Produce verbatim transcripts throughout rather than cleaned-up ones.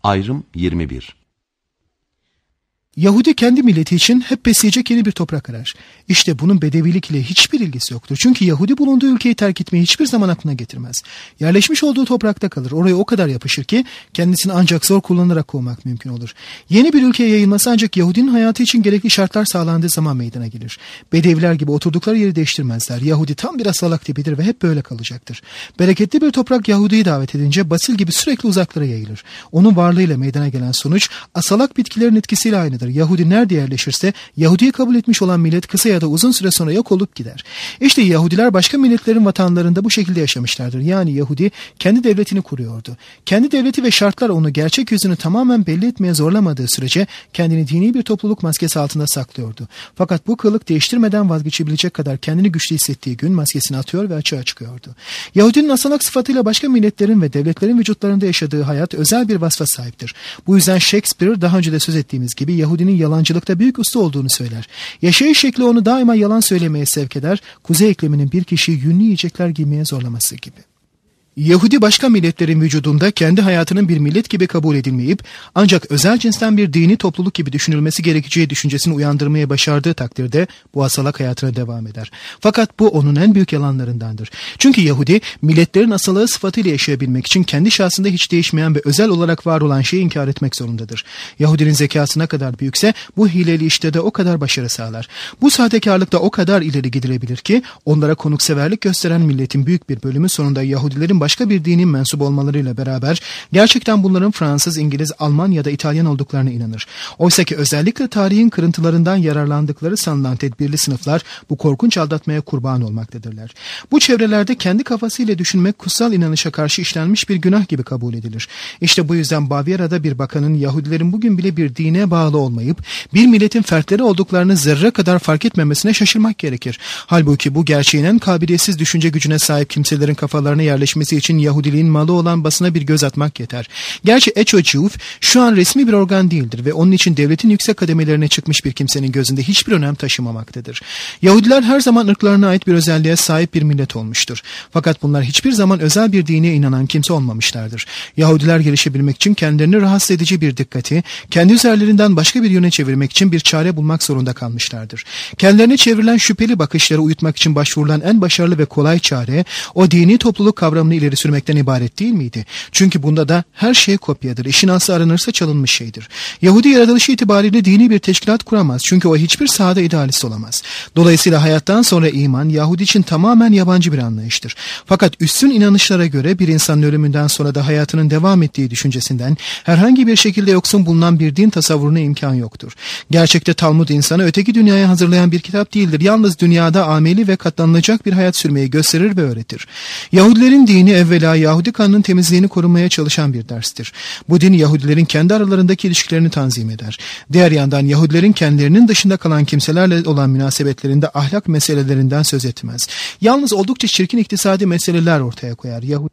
Ayrım yirmi bir. Yahudi kendi milleti için hep besleyecek yeni bir toprak arar. İşte bunun bedevilik ile hiçbir ilgisi yoktur. Çünkü Yahudi bulunduğu ülkeyi terk etmeyi hiçbir zaman aklına getirmez. Yerleşmiş olduğu toprakta kalır. Oraya o kadar yapışır ki kendisini ancak zor kullanarak kovmak mümkün olur. Yeni bir ülkeye yayılması ancak Yahudinin hayatı için gerekli şartlar sağlandığı zaman meydana gelir. Bedeviler gibi oturdukları yeri değiştirmezler. Yahudi tam bir asalak tipidir ve hep böyle kalacaktır. Bereketli bir toprak Yahudi'yi davet edince basil gibi sürekli uzaklara yayılır. Onun varlığıyla meydana gelen sonuç asalak bitkilerin etkisiyle aynıdır. Yahudi nerede yerleşirse Yahudi'yi kabul etmiş olan millet kısa ya da uzun süre sonra yok olup gider. İşte Yahudiler başka milletlerin vatanlarında bu şekilde yaşamışlardır. Yani Yahudi kendi devletini kuruyordu. Kendi devleti ve şartlar onu gerçek yüzünü tamamen belli etmeye zorlamadığı sürece kendini dini bir topluluk maskesi altında saklıyordu. Fakat bu kılık değiştirmeden vazgeçebilecek kadar kendini güçlü hissettiği gün maskesini atıyor ve açığa çıkıyordu. Yahudinin asalak sıfatıyla başka milletlerin ve devletlerin vücutlarında yaşadığı hayat özel bir vasfa sahiptir. Bu yüzden Shakespeare daha önce de söz ettiğimiz gibi Yahudinin yalancılıkta büyük usta olduğunu söyler. Yaşayış şekli onu daima yalan söylemeye sevk eder, kuzey ikliminin bir kişiyi yünlü yiyecekler giymeye zorlaması gibi. Yahudi başka milletlerin vücudunda kendi hayatının bir millet gibi kabul edilmeyip ancak özel cinsten bir dini topluluk gibi düşünülmesi gerekeceği düşüncesini uyandırmaya başardığı takdirde bu asalak hayatına devam eder. Fakat bu onun en büyük yalanlarındandır. Çünkü Yahudi milletlerin asalığı sıfatıyla yaşayabilmek için kendi şahsında hiç değişmeyen ve özel olarak var olan şeyi inkar etmek zorundadır. Yahudinin zekası ne kadar büyükse bu hileli işte de o kadar başarı sağlar. Bu sahtekarlıkta o kadar ileri gidilebilir ki onlara konukseverlik gösteren milletin büyük bir bölümü sonunda Yahudilerin başka bir dinin mensup olmalarıyla beraber gerçekten bunların Fransız, İngiliz, Alman ya da İtalyan olduklarına inanır. Oysa ki özellikle tarihin kırıntılarından yararlandıkları sanılan tedbirli sınıflar bu korkunç aldatmaya kurban olmaktadırlar. Bu çevrelerde kendi kafasıyla düşünmek kutsal inanışa karşı işlenmiş bir günah gibi kabul edilir. İşte bu yüzden Bavyera'da bir bakanın Yahudilerin bugün bile bir dine bağlı olmayıp bir milletin fertleri olduklarını zerre kadar fark etmemesine şaşırmak gerekir. Halbuki bu gerçeğin en kabiliyetsiz düşünce gücüne sahip kimselerin kafalarına yerleşmesi için Yahudiliğin malı olan basına bir göz atmak yeter. Gerçi Echo-Ciuf şu an resmi bir organ değildir ve onun için devletin yüksek kademelerine çıkmış bir kimsenin gözünde hiçbir önem taşımamaktadır. Yahudiler her zaman ırklarına ait bir özelliğe sahip bir millet olmuştur. Fakat bunlar hiçbir zaman özel bir dine inanan kimse olmamışlardır. Yahudiler gelişebilmek için kendilerini rahatsız edici bir dikkati, kendi üzerlerinden başka bir yöne çevirmek için bir çare bulmak zorunda kalmışlardır. Kendilerine çevrilen şüpheli bakışları uyutmak için başvurulan en başarılı ve kolay çare, o dini topluluk kavramını ileri sürmekten ibaret değil miydi? Çünkü bunda da her şey kopyadır. İşin aslı aranırsa çalınmış şeydir. Yahudi yaratılışı itibariyle dini bir teşkilat kuramaz. Çünkü o hiçbir sahada idealist olamaz. Dolayısıyla hayattan sonra iman, Yahudi için tamamen yabancı bir anlayıştır. Fakat üstün inanışlara göre bir insanın ölümünden sonra da hayatının devam ettiği düşüncesinden herhangi bir şekilde yoksun bulunan bir din tasavvuruna imkan yoktur. Gerçekte Talmud insanı öteki dünyaya hazırlayan bir kitap değildir. Yalnız dünyada ameli ve katlanılacak bir hayat sürmeyi gösterir ve öğretir. Yahudilerin dini evvela Yahudi kanının temizliğini korumaya çalışan bir derstir. Bu din Yahudilerin kendi aralarındaki ilişkilerini tanzim eder. Diğer yandan Yahudilerin kendilerinin dışında kalan kimselerle olan münasebetlerinde ahlak meselelerinden söz etmez. Yalnız oldukça çirkin iktisadi meseleler ortaya koyar. Yahudi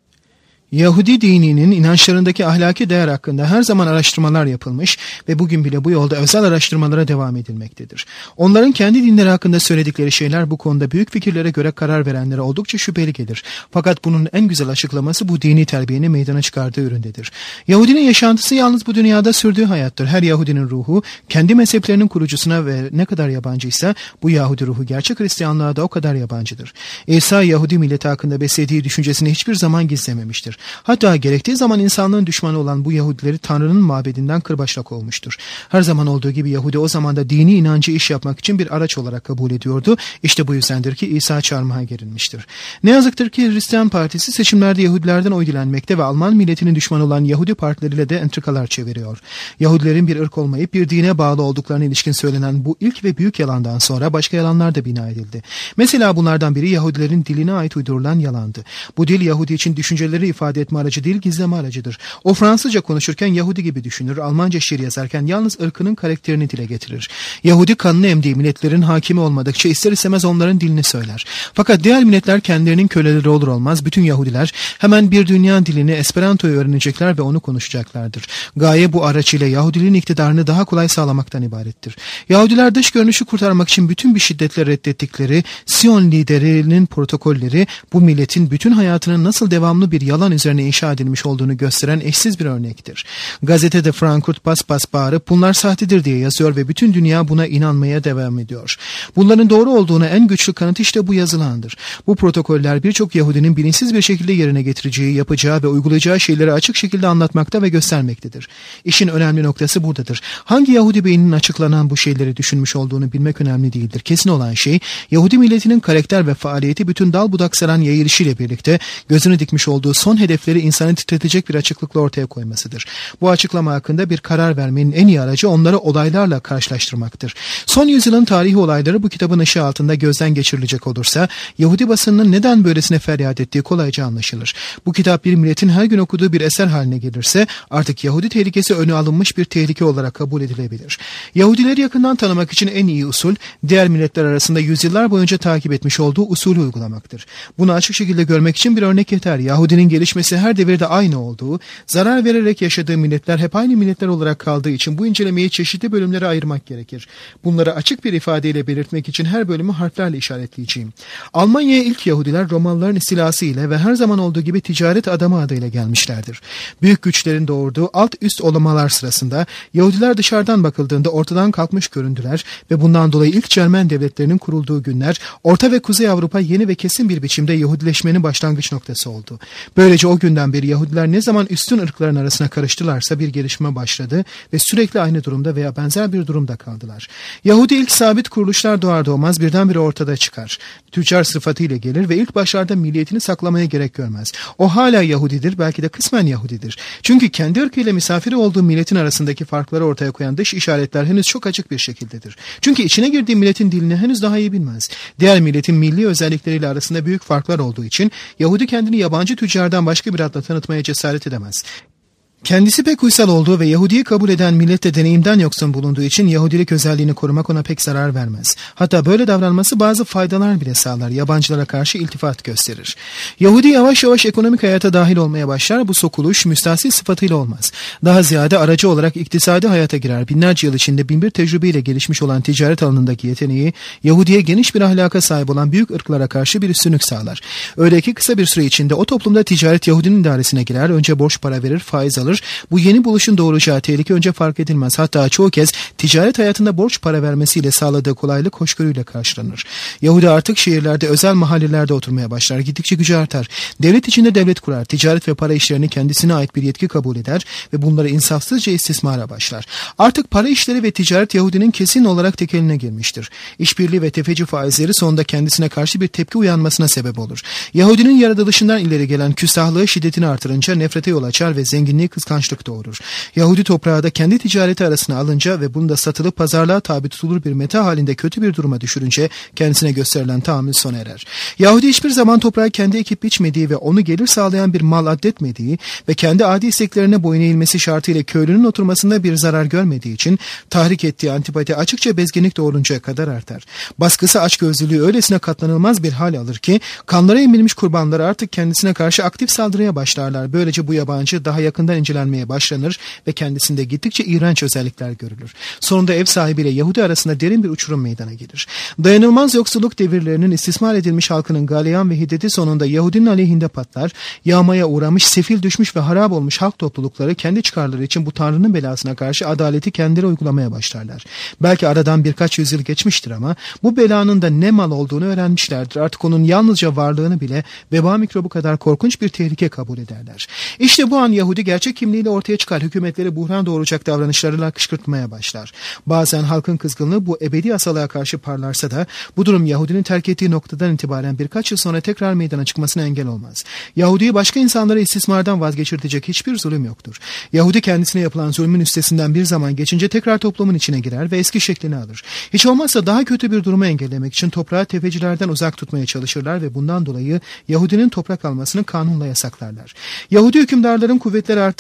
Yahudi dininin inançlarındaki ahlaki değer hakkında her zaman araştırmalar yapılmış ve bugün bile bu yolda özel araştırmalara devam edilmektedir. Onların kendi dinleri hakkında söyledikleri şeyler bu konuda büyük fikirlere göre karar verenlere oldukça şüpheli gelir. Fakat bunun en güzel açıklaması bu dini terbiyenin meydana çıkardığı üründedir. Yahudinin yaşantısı yalnız bu dünyada sürdüğü hayattır. Her Yahudinin ruhu kendi mezheplerinin kurucusuna ve ne kadar yabancıysa bu Yahudi ruhu gerçek Hristiyanlığa da o kadar yabancıdır. İsa Yahudi milleti hakkında beslediği düşüncesini hiçbir zaman gizlememiştir. Hatta gerektiği zaman insanlığın düşmanı olan bu Yahudileri Tanrı'nın mabedinden kırbaçla olmuştur. Her zaman olduğu gibi Yahudi o zaman da dini inancı iş yapmak için bir araç olarak kabul ediyordu. İşte bu yüzdendir ki İsa çarmıha gerilmiştir. Ne yazıktır ki Hristiyan Partisi seçimlerde Yahudilerden oy dilenmekte ve Alman milletinin düşmanı olan Yahudi partileriyle de entrikalar çeviriyor. Yahudilerin bir ırk olmayıp bir dine bağlı olduklarına ilişkin söylenen bu ilk ve büyük yalandan sonra başka yalanlar da bina edildi. Mesela bunlardan biri Yahudilerin diline ait uydurulan yalandı. Bu dil Yahudi için düşünceleri ifade etme aracı değil, gizleme aracıdır. O Fransızca konuşurken Yahudi gibi düşünür, Almanca şiir yazarken yalnız ırkının karakterini dile getirir. Yahudi kanını emdiği milletlerin hakimi olmadıkça ister istemez onların dilini söyler. Fakat diğer milletler kendilerinin köleleri olur olmaz bütün Yahudiler hemen bir dünya dilini, Esperanto'yu öğrenecekler ve onu konuşacaklardır. Gaye bu araç ile Yahudiliğin iktidarını daha kolay sağlamaktan ibarettir. Yahudiler dış görünüşü kurtarmak için bütün bir şiddetle reddettikleri Sion liderinin protokolleri bu milletin bütün hayatının nasıl devamlı bir yalan üzerine inşa edilmiş olduğunu gösteren eşsiz bir örnektir. Gazetede Frankfurt bas bas bağırıp bunlar sahtedir diye yazıyor ve bütün dünya buna inanmaya devam ediyor. Bunların doğru olduğuna en güçlü kanıt işte bu yazılandır. Bu protokoller birçok Yahudinin bilinçsiz bir şekilde yerine getireceği, yapacağı ve uygulayacağı şeyleri açık şekilde anlatmakta ve göstermektedir. İşin önemli noktası buradadır. Hangi Yahudi beyninin açıklanan bu şeyleri düşünmüş olduğunu bilmek önemli değildir. Kesin olan şey, Yahudi milletinin karakter ve faaliyeti bütün dal budak saran yayılışıyla birlikte gözünü dikmiş olduğu son hedefleri insanı titretecek bir açıklıkla ortaya koymasıdır. Bu açıklama hakkında bir karar vermenin en iyi aracı onları olaylarla karşılaştırmaktır. Son yüzyılın tarihi olayları bu kitabın ışığı altında gözden geçirilecek olursa, Yahudi basınının neden böylesine feryat ettiği kolayca anlaşılır. Bu kitap bir milletin her gün okuduğu bir eser haline gelirse, artık Yahudi tehlikesi öne alınmış bir tehlike olarak kabul edilebilir. Yahudileri yakından tanımak için en iyi usul, diğer milletler arasında yüzyıllar boyunca takip etmiş olduğu usulü uygulamaktır. Bunu açık şekilde görmek için bir örnek yeter. Yahudinin gelişmesi her devirde aynı olduğu, zarar vererek yaşadığı milletler hep aynı milletler olarak kaldığı için bu incelemeyi çeşitli bölümlere ayırmak gerekir. Bunları açık bir ifadeyle belirtmek için her bölümü harflerle işaretleyeceğim. Almanya'ya ilk Yahudiler Romalıların istilası ile ve her zaman olduğu gibi ticaret adamı adıyla gelmişlerdir. Büyük güçlerin doğurduğu alt üst olamalar sırasında Yahudiler dışarıdan bakıldığında ortadan kalkmış göründüler ve bundan dolayı ilk Cermen devletlerinin kurulduğu günler Orta ve Kuzey Avrupa yeni ve kesin bir biçimde Yahudileşmenin başlangıç noktası oldu. Böylece o günden beri Yahudiler ne zaman üstün ırkların arasına karıştılarsa bir gelişme başladı ve sürekli aynı durumda veya benzer bir durumda kaldılar. Yahudi ilk sabit kuruluşlar doğar doğmaz birdenbire ortada çıkar. Tüccar sıfatıyla gelir ve ilk başlarda milliyetini saklamaya gerek görmez. O hala Yahudidir, belki de kısmen Yahudidir. Çünkü kendi ırkıyla misafiri olduğu milletin arasındaki farkları ortaya koyan dış işaretler henüz çok açık bir şekildedir. Çünkü içine girdiği milletin dilini henüz daha iyi bilmez. Diğer milletin milli özellikleriyle arasında büyük farklar olduğu için Yahudi kendini yabancı tüccardan başka bir adla tanıtmaya cesaret edemez. Kendisi pek uysal olduğu ve Yahudi'yi kabul eden millette deneyimden yoksun bulunduğu için Yahudilik özelliğini korumak ona pek zarar vermez. Hatta böyle davranması bazı faydalar bile sağlar, yabancılara karşı iltifat gösterir. Yahudi yavaş yavaş ekonomik hayata dahil olmaya başlar, bu sokuluş müstahsil sıfatıyla olmaz. Daha ziyade aracı olarak iktisadi hayata girer. Binlerce yıl içinde binbir tecrübeyle gelişmiş olan ticaret alanındaki yeteneği, Yahudi'ye geniş bir ahlaka sahip olan büyük ırklara karşı bir üstünlük sağlar. Öyle ki kısa bir süre içinde o toplumda ticaret Yahudinin idaresine girer, önce borç para verir, faiz alır. Bu yeni buluşun doğuracağı tehlike önce fark edilmez. Hatta çoğu kez ticaret hayatında borç para vermesiyle sağladığı kolaylık hoşgörüyle karşılanır. Yahudi artık şehirlerde, özel mahallelerde oturmaya başlar. Gittikçe gücü artar. Devlet içinde devlet kurar. Ticaret ve para işlerini kendisine ait bir yetki kabul eder ve bunları insafsızca istismara başlar. Artık para işleri ve ticaret Yahudinin kesin olarak tek eline girmiştir. İşbirliği ve tefeci faizleri sonunda kendisine karşı bir tepki uyanmasına sebep olur. Yahudinin yaratılışından ileri gelen küstahlığı şiddetini artırınca nefrete yol açar ve zenginliği kıskançlık doğurur. Yahudi toprağı da kendi ticareti arasına alınca ve bunu da satılıp pazarlığa tabi tutulur bir meta halinde kötü bir duruma düşürünce kendisine gösterilen tahammül sona erer. Yahudi hiçbir zaman toprağı kendi ekip biçmediği ve onu gelir sağlayan bir mal addetmediği ve kendi adi isteklerine boyun eğilmesi şartıyla köylünün oturmasında bir zarar görmediği için tahrik ettiği antipati açıkça bezginlik doğuruncaya kadar artar. Baskısı açgözlülüğü öylesine katlanılmaz bir hal alır ki kanlara emilmiş kurbanlar artık kendisine karşı aktif saldırıya başlarlar. Böylece bu yabancı daha yakından incelenmeye başlanır ve kendisinde gittikçe iğrenç özellikler görülür. Sonunda ev sahibiyle Yahudi arasında derin bir uçurum meydana gelir. Dayanılmaz yoksulluk devirlerinin istismar edilmiş halkının galeyan ve hiddeti sonunda Yahudinin aleyhinde patlar. Yağmaya uğramış, sefil düşmüş ve harap olmuş halk toplulukları kendi çıkarları için bu Tanrı'nın belasına karşı adaleti kendileri uygulamaya başlarlar. Belki aradan birkaç yüzyıl geçmiştir ama bu belanın da ne mal olduğunu öğrenmişlerdir. Artık onun yalnızca varlığını bile veba mikrobu kadar korkunç bir tehlike kabul ederler. İşte bu an Yahudi gerçek kimliğiyle ortaya çıkar, hükümetleri buhran doğuracak davranışlarıyla kışkırtmaya başlar. Bazen halkın kızgınlığı bu ebedi asalığa karşı parlarsa da bu durum Yahudinin terk ettiği noktadan itibaren birkaç yıl sonra tekrar meydana çıkmasına engel olmaz. Yahudi'yi başka insanlara istismardan vazgeçirtecek hiçbir zulüm yoktur. Yahudi kendisine yapılan zulmün üstesinden bir zaman geçince tekrar toplumun içine girer ve eski şeklini alır. Hiç olmazsa daha kötü bir durumu engellemek için toprağı tefecilerden uzak tutmaya çalışırlar ve bundan dolayı Yahudinin toprak almasını kanunla yasaklarlar. Yahudi hükümdarların kuvvetleri artık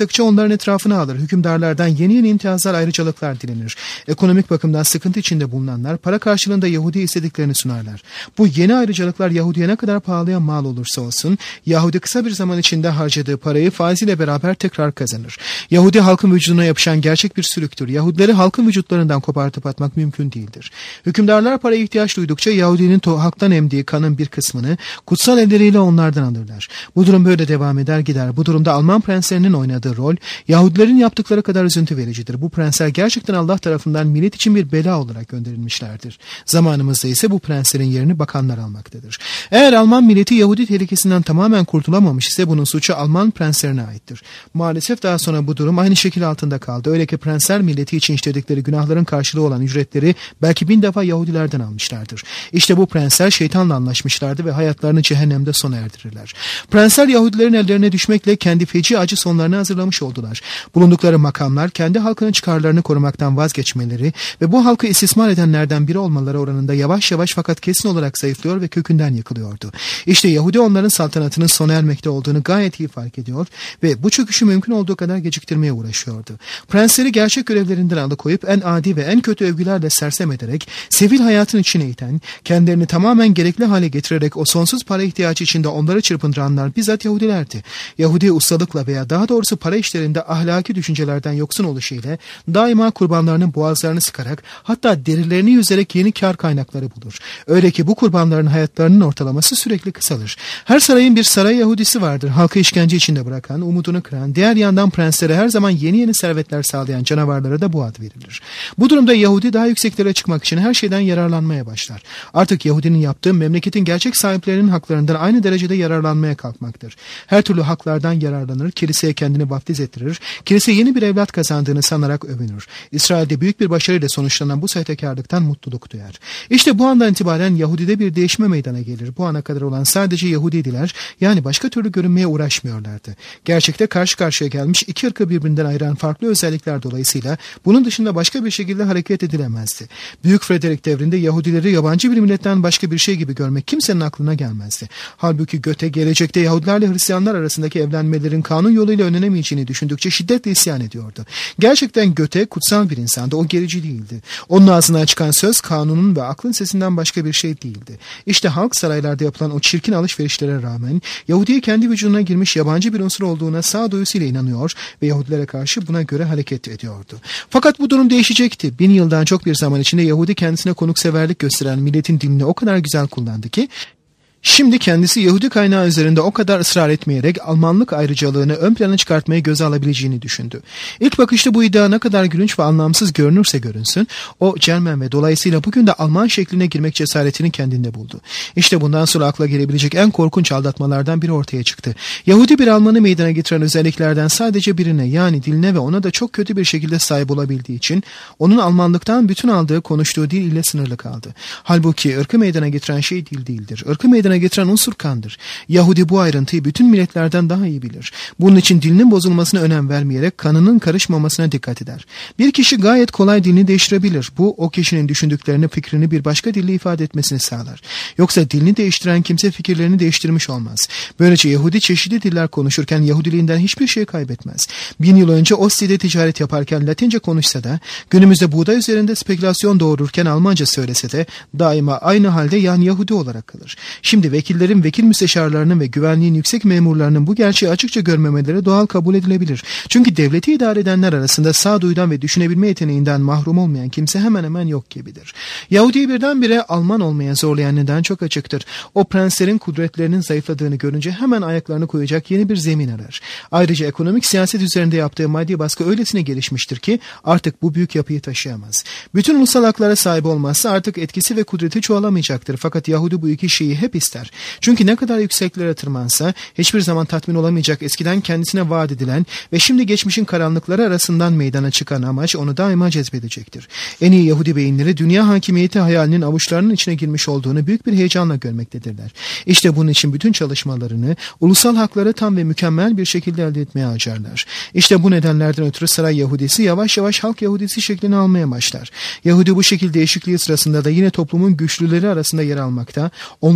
arttıkça onların etrafına alır. Hükümdarlardan yeni yeni imtiyazlar, ayrıcalıklar dilenir. Ekonomik bakımdan sıkıntı içinde bulunanlar para karşılığında Yahudi istediklerini sunarlar. Bu yeni ayrıcalıklar Yahudi'ye ne kadar pahalıya mal olursa olsun, Yahudi kısa bir zaman içinde harcadığı parayı faiziyle beraber tekrar kazanır. Yahudi halkın vücuduna yapışan gerçek bir sülüktür. Yahudileri halkın vücutlarından kopartıp atmak mümkün değildir. Hükümdarlar paraya ihtiyaç duydukça Yahudinin halktan emdiği kanın bir kısmını kutsal elleriyle onlardan alırlar. Bu durum böyle devam eder gider. Bu durumda Alman prenslerinin oynadığı rol Yahudilerin yaptıkları kadar üzüntü vericidir. Bu prensler gerçekten Allah tarafından millet için bir bela olarak gönderilmişlerdir. Zamanımızda ise bu prenslerin yerini bakanlar almaktadır. Eğer Alman milleti Yahudi tehlikesinden tamamen kurtulamamış ise bunun suçu Alman prenslerine aittir. Maalesef daha sonra bu durum aynı şekil altında kaldı. Öyle ki prensler milleti için işledikleri günahların karşılığı olan ücretleri belki bin defa Yahudilerden almışlardır. İşte bu prensler şeytanla anlaşmışlardı ve hayatlarını cehennemde sona erdirirler. Prensler Yahudilerin ellerine düşmekle kendi feci acı sonlarını hazırlamış oldular. Bulundukları makamlar kendi halkının çıkarlarını korumaktan vazgeçmeleri ve bu halkı istismar edenlerden biri olmaları oranında yavaş yavaş fakat kesin olarak zayıflıyor ve kökünden yıkılıyordu. İşte Yahudi onların saltanatının sona ermekte olduğunu gayet iyi fark ediyor ve bu çöküşü mümkün olduğu kadar geciktirmeye uğraşıyordu. Prensleri gerçek görevlerinden alıkoyup en adi ve en kötü övgülerle sersem ederek, sefil hayatın içine iten, kendilerini tamamen gerekli hale getirerek o sonsuz para ihtiyacı içinde onları çırpındıranlar bizzat Yahudilerdi. Yahudi ustalıkla veya daha doğrusu para işlerinde ahlaki düşüncelerden yoksun oluşu ile daima kurbanlarının boğazlarını sıkarak hatta derilerini yüzerek yeni kar kaynakları bulur. Öyle ki bu kurbanların hayatlarının ortalaması sürekli kısalır. Her sarayın bir saray Yahudisi vardır. Halkı işkence içinde bırakan, umudunu kıran, diğer yandan prenslere her zaman yeni yeni servetler sağlayan canavarlara da bu ad verilir. Bu durumda Yahudi daha yükseklere çıkmak için her şeyden yararlanmaya başlar. Artık Yahudinin yaptığı memleketin gerçek sahiplerinin haklarından aynı derecede yararlanmaya kalkmaktır. Her türlü haklardan yararlanır, kiliseye kendini vaftiz ettirir, kilise yeni bir evlat kazandığını sanarak övünür. İsrail'de büyük bir başarıyla sonuçlanan bu sahtekarlıktan mutluluk duyar. İşte bu andan itibaren Yahudi'de bir değişme meydana gelir. Bu ana kadar olan sadece Yahudidiler, yani başka türlü görünmeye uğraşmıyorlardı. Gerçekte karşı karşıya gelmiş iki ırkı birbirinden ayıran farklı özellikler dolayısıyla bunun dışında başka bir şekilde hareket edilemezdi. Büyük Frederick devrinde Yahudileri yabancı bir milletten başka bir şey gibi görmek kimsenin aklına gelmezdi. Halbuki Göte gelecekte Yahudilerle Hristiyanlar arasındaki evlenmelerin kanun yoluyla önlenemeyeceğini düşündükçe şiddetle isyan ediyordu. Gerçekten Göte kutsal bir insandı, o gerici değildi. Onun ağzından çıkan söz kanunun ve aklın sesinden başka bir şey değildi. İşte halk saraylarda yapılan o çirkin alışverişlere rağmen Yahudi'ye kendi vücuduna girmiş yabancı bir unsur olduğuna sağduyusuyla inanıyor ve Yahudilere karşı buna göre hareket ediyordu. Fakat bu durum değişecekti. Bin yıldan çok bir zaman içinde Yahudi kendisine konukseverlik gösteren milletin dilini o kadar güzel kullandı ki şimdi kendisi Yahudi kaynağı üzerinde o kadar ısrar etmeyerek Almanlık ayrıcalığını ön plana çıkartmayı göze alabileceğini düşündü. İlk bakışta bu iddia ne kadar gülünç ve anlamsız görünürse görünsün, o Cermen ve dolayısıyla bugün de Alman şekline girmek cesaretini kendinde buldu. İşte bundan sonra akla gelebilecek en korkunç aldatmalardan biri ortaya çıktı. Yahudi bir Almanı meydana getiren özelliklerden sadece birine, yani diline ve ona da çok kötü bir şekilde sahip olabildiği için onun Almanlıktan bütün aldığı konuştuğu dil ile sınırlı kaldı. Halbuki ırkı meydana getiren şey dil değildir. Irkı meydana getiren unsur kandır. Yahudi bu ayrıntıyı bütün milletlerden daha iyi bilir. Bunun için dilinin bozulmasına önem vermeyerek kanının karışmamasına dikkat eder. Bir kişi gayet kolay dilini değiştirebilir. Bu o kişinin düşündüklerini, fikrini bir başka dille ifade etmesini sağlar. Yoksa dilini değiştiren kimse fikirlerini değiştirmiş olmaz. Böylece Yahudi çeşitli diller konuşurken Yahudiliğinden hiçbir şey kaybetmez. Bin yıl önce Ostim'de ticaret yaparken Latince konuşsa da, günümüzde buğday üzerinde spekülasyon doğururken Almanca söylese de daima aynı halde, yani Yahudi olarak kalır. Şimdi vekillerin, vekil müsteşarlarının ve güvenliğin yüksek memurlarının bu gerçeği açıkça görmemeleri doğal kabul edilebilir. Çünkü devleti idare edenler arasında sağduyudan ve düşünebilme yeteneğinden mahrum olmayan kimse hemen hemen yok gibidir. Yahudi'yi birdenbire Alman olmaya zorlayan neden çok açıktır. O prenslerin kudretlerinin zayıfladığını görünce hemen ayaklarını koyacak yeni bir zemin arar. Ayrıca ekonomik siyaset üzerinde yaptığı maddi baskı öylesine gelişmiştir ki artık bu büyük yapıyı taşıyamaz. Bütün ulusal haklara sahip olmazsa artık etkisi ve kudreti çoğalamayacaktır. Fakat Yahudi bu iki şeyi hep ister. Çünkü ne kadar yükseklere tırmansa hiçbir zaman tatmin olamayacak eskiden kendisine vaat edilen ve şimdi geçmişin karanlıkları arasından meydana çıkan amaç onu daima cezbedecektir. En iyi Yahudi beyinleri dünya hakimiyeti hayalinin avuçlarının içine girmiş olduğunu büyük bir heyecanla görmektedirler. İşte bunun için bütün çalışmalarını ulusal hakları tam ve mükemmel bir şekilde elde etmeye harcarlar. İşte bu nedenlerden ötürü saray Yahudisi yavaş yavaş halk Yahudisi şeklini almaya başlar. Yahudi bu şekil değişikliği sırasında da yine toplumun güçlüleri arasında yer almakta, onların arasında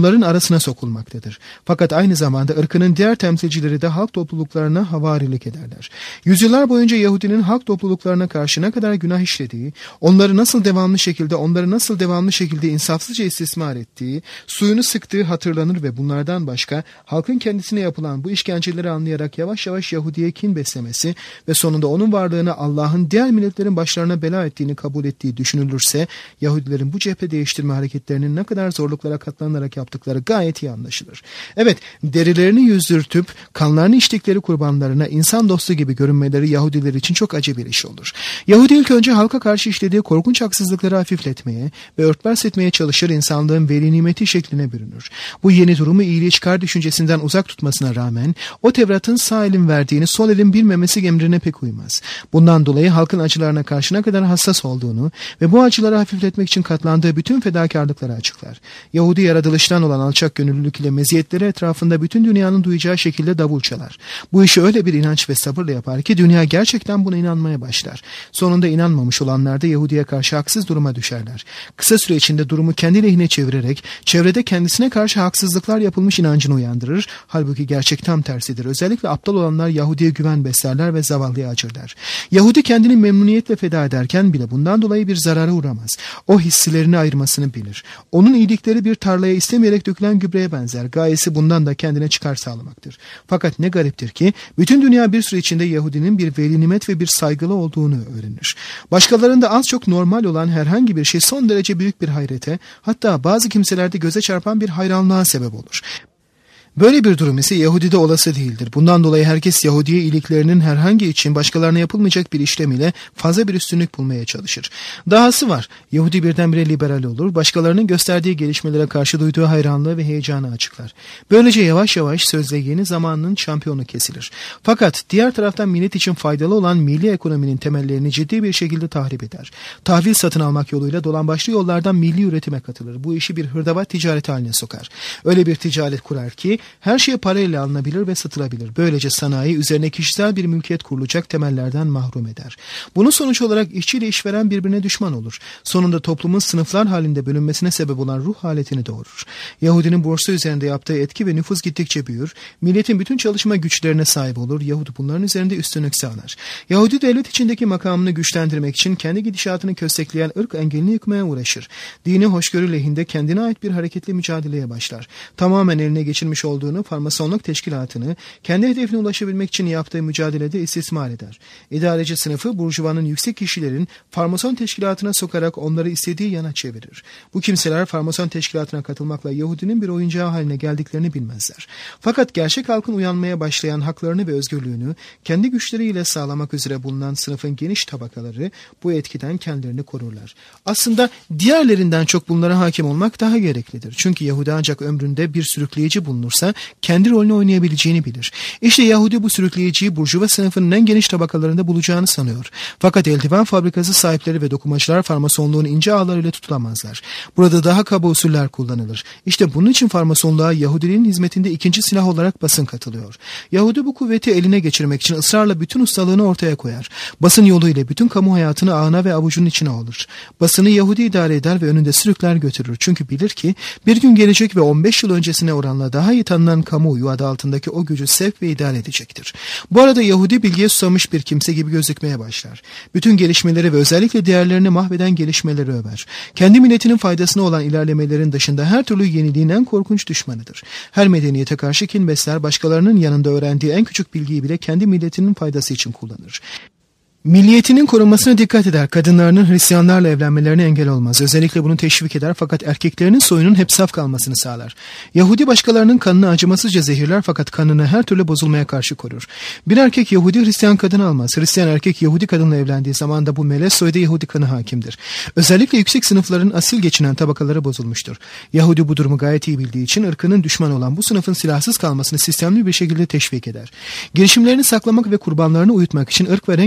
arasına sokulmaktadır. Fakat aynı zamanda ırkının diğer temsilcileri de halk topluluklarına havarilik ederler. Yüzyıllar boyunca Yahudinin halk topluluklarına karşı ne kadar günah işlediği, onları nasıl devamlı şekilde, onları nasıl devamlı şekilde insafsızca istismar ettiği, suyunu sıktığı hatırlanır ve bunlardan başka halkın kendisine yapılan bu işkenceleri anlayarak yavaş yavaş Yahudi'ye kin beslemesi ve sonunda onun varlığını Allah'ın diğer milletlerin başlarına bela ettiğini kabul ettiği düşünülürse, Yahudilerin bu cephe değiştirme hareketlerinin ne kadar zorluklara katlanarak yaptıkları gayet iyi anlaşılır. Evet, derilerini yüzdürtüp kanlarını içtikleri kurbanlarına insan dostu gibi görünmeleri Yahudiler için çok acı bir iş olur. Yahudi ilk önce halka karşı işlediği korkunç haksızlıkları hafifletmeye ve örtbas etmeye çalışır, insanlığın veli nimeti şekline bürünür. Bu yeni durumu iyiliği çıkar düşüncesinden uzak tutmasına rağmen o Tevrat'ın sağ elin verdiğini sol elin bilmemesi emrine pek uymaz. Bundan dolayı halkın acılarına karşı ne kadar hassas olduğunu ve bu acıları hafifletmek için katlandığı bütün fedakarlıkları açıklar. Yahudi yaratılıştan olan alçak gönüllülük ile meziyetleri etrafında bütün dünyanın duyacağı şekilde davul çalar. Bu işi öyle bir inanç ve sabırla yapar ki dünya gerçekten buna inanmaya başlar. Sonunda inanmamış olanlar da Yahudi'ye karşı haksız duruma düşerler. Kısa süre içinde durumu kendi lehine çevirerek çevrede kendisine karşı haksızlıklar yapılmış inancını uyandırır. Halbuki gerçek tam tersidir. Özellikle aptal olanlar Yahudi'ye güven beslerler ve zavallıya acırlar. Yahudi kendini memnuniyetle feda ederken bile bundan dolayı bir zarara uğramaz. O hissilerini ayırmasını bilir. Onun iyilikleri bir tarlaya istemeyerek dökülen gübreye benzer. Gayesi bundan da kendine çıkar sağlamaktır. Fakat ne gariptir ki bütün dünya bir süre içinde Yahudinin bir veli nimet ve bir saygılı olduğunu öğrenir. Başkalarında az çok normal olan herhangi bir şey son derece büyük bir hayrete, hatta bazı kimselerde göze çarpan bir hayranlığa sebep olur. Böyle bir durum ise Yahudi'de olası değildir. Bundan dolayı herkes Yahudi'ye iyiliklerinin herhangi için başkalarına yapılmayacak bir işlem ile fazla bir üstünlük bulmaya çalışır. Dahası var, Yahudi birdenbire liberal olur, başkalarının gösterdiği gelişmelere karşı duyduğu hayranlığı ve heyecanı açıklar. Böylece yavaş yavaş sözde yeni zamanının şampiyonu kesilir. Fakat diğer taraftan millet için faydalı olan milli ekonominin temellerini ciddi bir şekilde tahrip eder. Tahvil satın almak yoluyla dolambaçlı yollardan milli üretime katılır. Bu işi bir hırdavat ticareti haline sokar. Öyle bir ticaret kurar ki her şey parayla alınabilir ve satılabilir. Böylece sanayi üzerine kişisel bir mülkiyet kurulacak temellerden mahrum eder. Bunun sonuç olarak işçi ile işveren birbirine düşman olur. Sonunda toplumun sınıflar halinde bölünmesine sebep olan ruh haletini doğurur. Yahudinin borsa üzerinde yaptığı etki ve nüfuz gittikçe büyür. Milletin bütün çalışma güçlerine sahip olur. Yahudi bunların üzerinde üstünlük sağlar. Yahudi devlet içindeki makamını güçlendirmek için kendi gidişatını köstekleyen ırk engelini yıkmaya uğraşır. Dini hoşgörü lehinde kendine ait bir hareketli mücadeleye başlar. Tamamen eline geçirmiş olduğu farmasonluk teşkilatını kendi hedefine ulaşabilmek için yaptığı mücadelede istismar eder. İdareci sınıfı burjuvanın yüksek kişilerin farmason teşkilatına sokarak onları istediği yana çevirir. Bu kimseler farmason teşkilatına katılmakla Yahudinin bir oyuncağı haline geldiklerini bilmezler. Fakat gerçek halkın uyanmaya başlayan haklarını ve özgürlüğünü kendi güçleriyle sağlamak üzere bulunan sınıfın geniş tabakaları bu etkiden kendilerini korurlar. Aslında diğerlerinden çok bunlara hakim olmak daha gereklidir. Çünkü Yahudi ancak ömründe bir sürükleyici bulunursa kendi rolünü oynayabileceğini bilir. İşte Yahudi bu sürükleyiciyi burjuva sınıfının en geniş tabakalarında bulacağını sanıyor. Fakat eldiven fabrikası sahipleri ve dokumacılar farmasonluğun ince ağlarıyla tutulamazlar. Burada daha kaba usuller kullanılır. İşte bunun için farmasonluğa Yahudiliğin hizmetinde ikinci silah olarak basın katılıyor. Yahudi bu kuvveti eline geçirmek için ısrarla bütün ustalığını ortaya koyar. Basın yoluyla bütün kamu hayatını ağına ve avucunun içine alır. Basını Yahudi idare eder ve önünde sürükler götürür. Çünkü bilir ki bir gün gelecek ve on beş yıl öncesine oranla daha iyi tanınan kamuoyu adı altındaki o gücü sevk ve idare edecektir. Bu arada Yahudi bilgiye susamış bir kimse gibi gözükmeye başlar. Bütün gelişmeleri ve özellikle diğerlerini mahveden gelişmeleri över. Kendi milletinin faydasına olan ilerlemelerin dışında her türlü yeniliğin en korkunç düşmanıdır. Her medeniyete karşı kin besler, başkalarının yanında öğrendiği en küçük bilgiyi bile kendi milletinin faydası için kullanır. Milliyetinin korunmasına dikkat eder. Kadınlarının Hristiyanlarla evlenmelerine engel olmaz. Özellikle bunu teşvik eder fakat erkeklerinin soyunun hep saf kalmasını sağlar. Yahudi başkalarının kanını acımasızca zehirler fakat kanını her türlü bozulmaya karşı korur. Bir erkek Yahudi Hristiyan kadın almaz. Hristiyan erkek Yahudi kadınla evlendiği zaman da bu melez soyda Yahudi kanı hakimdir. Özellikle yüksek sınıfların asil geçinen tabakaları bozulmuştur. Yahudi bu durumu gayet iyi bildiği için ırkının düşmanı olan bu sınıfın silahsız kalmasını sistemli bir şekilde teşvik eder. Girişimlerini saklamak ve kurbanlarını uyutmak için ırk ve renk farkı gözetler.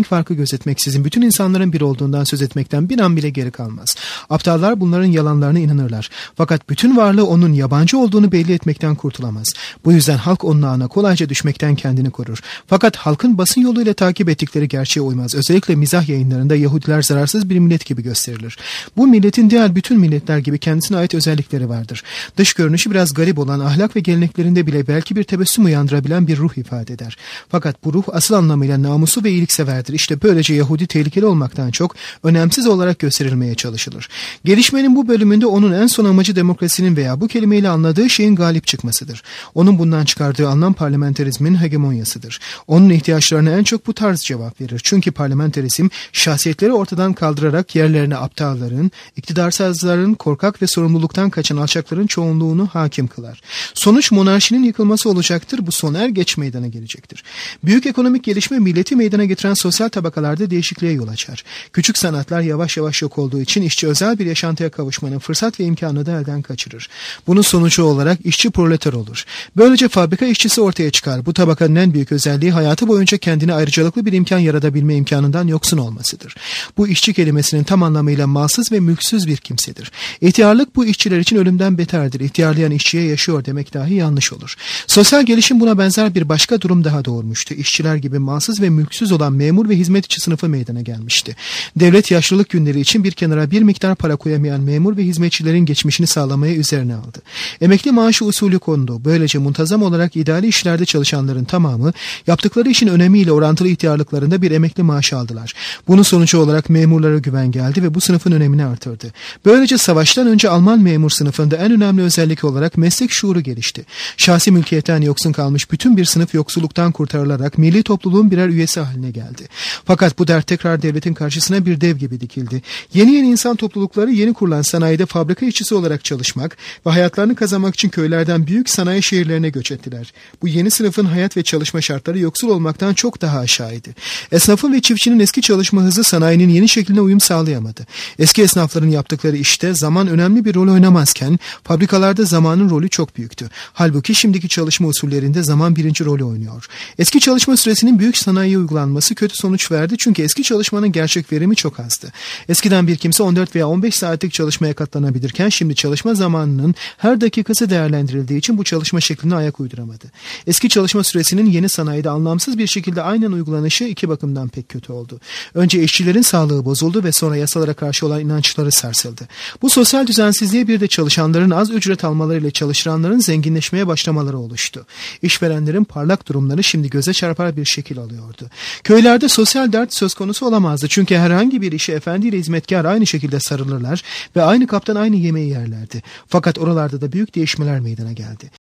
gözetmeksizin bütün insanların bir olduğundan söz etmekten bir an bile geri kalmaz. Aptallar bunların yalanlarına inanırlar. Fakat bütün varlığı onun yabancı olduğunu belli etmekten kurtulamaz. Bu yüzden halk onun ağına kolayca düşmekten kendini korur. Fakat halkın basın yoluyla takip ettikleri gerçeğe uymaz. Özellikle mizah yayınlarında Yahudiler zararsız bir millet gibi gösterilir. Bu milletin diğer bütün milletler gibi kendisine ait özellikleri vardır. Dış görünüşü biraz garip olan ahlak ve geleneklerinde bile belki bir tebessüm uyandırabilen bir ruh ifade eder. Fakat bu ruh asıl anlamıyla namusu ve iyilikseverdir. İşte böylece Yahudi tehlikeli olmaktan çok önemsiz olarak gösterilmeye çalışılır. Gelişmenin bu bölümünde onun en son amacı demokrasinin veya bu kelimeyle anladığı şeyin galip çıkmasıdır. Onun bundan çıkardığı anlam parlamenterizmin hegemonyasıdır. Onun ihtiyaçlarına en çok bu tarz cevap verir. Çünkü parlamenterizm şahsiyetleri ortadan kaldırarak yerlerine aptalların, iktidarsızların, korkak ve sorumluluktan kaçan alçakların çoğunluğunu hakim kılar. Sonuç monarşinin yıkılması olacaktır. Bu son er geç meydana gelecektir. Büyük ekonomik gelişme milleti meydana getiren sosyal tabakalarda değişikliğe yol açar. Küçük sanatlar yavaş yavaş yok olduğu için işçi özel bir yaşantıya kavuşmanın fırsat ve imkanını da elden kaçırır. Bunun sonucu olarak işçi proleter olur. Böylece fabrika işçisi ortaya çıkar. Bu tabakanın en büyük özelliği hayatı boyunca kendine ayrıcalıklı bir imkan yaratabilme imkanından yoksun olmasıdır. Bu işçi kelimesinin tam anlamıyla malsız ve mülksüz bir kimsedir. İhtiyarlık bu işçiler için ölümden beterdir. İhtiyarlayan işçiye yaşıyor demek dahi yanlış olur. Sosyal gelişim buna benzer bir başka durum daha doğurmuştu. İşçiler gibi malsız ve mülksüz olan memur ve hizmetçi sınıfı meydana gelmişti. Devlet yaşlılık günleri için bir kenara bir miktar para koyamayan memur ve hizmetçilerin geçmişini sağlamaya üzerine aldı. Emekli maaşı usulü kondu. Böylece muntazam olarak idari işlerde çalışanların tamamı yaptıkları işin önemiyle orantılı ihtiyarlıklarında bir emekli maaşı aldılar. Bunun sonucu olarak memurlara güven geldi ve bu sınıfın önemini artırdı. Böylece savaştan önce Alman memur sınıfında en önemli özellik olarak meslek şuuru gelişti. Şahsi mülkiyetten yoksun kalmış bütün bir sınıf yoksulluktan kurtarılarak milli topluluğun birer üyesi haline geldi. Fakat bu dert tekrar devletin karşısına bir dev gibi dikildi. Yeni yeni insan toplulukları yeni kurulan sanayide fabrika işçisi olarak çalışmak ve hayatlarını kazanmak için köylerden büyük sanayi şehirlerine göç ettiler. Bu yeni sınıfın hayat ve çalışma şartları yoksul olmaktan çok daha aşağıydı. Esnafın ve çiftçinin eski çalışma hızı sanayinin yeni şekline uyum sağlayamadı. Eski esnafların yaptıkları işte zaman önemli bir rol oynamazken fabrikalarda zamanın rolü çok büyüktü. Halbuki şimdiki çalışma usullerinde zaman birinci rolü oynuyor. Eski çalışma süresinin büyük sanayiye uygulanması kötü sonuç verdi çünkü eski çalışmanın gerçek verimi çok azdı. Eskiden bir kimse on dört veya on beş saatlik çalışmaya katlanabilirken şimdi çalışma zamanının her dakikası değerlendirildiği için bu çalışma şekline ayak uyduramadı. Eski çalışma süresinin yeni sanayide anlamsız bir şekilde aynen uygulanışı iki bakımdan pek kötü oldu. Önce işçilerin sağlığı bozuldu ve sonra yasalara karşı olan inançları sarsıldı. Bu sosyal düzensizliğe bir de çalışanların az ücret almalarıyla çalıştıranların zenginleşmeye başlamaları oluştu. İşverenlerin parlak durumları şimdi göze çarpar bir şekil alıyordu. Köylerde sosyal dert söz konusu olamazdı çünkü herhangi bir işe efendiyle hizmetkar aynı şekilde sarılırlar ve aynı kaptan aynı yemeği yerlerdi. Fakat oralarda da büyük değişmeler meydana geldi.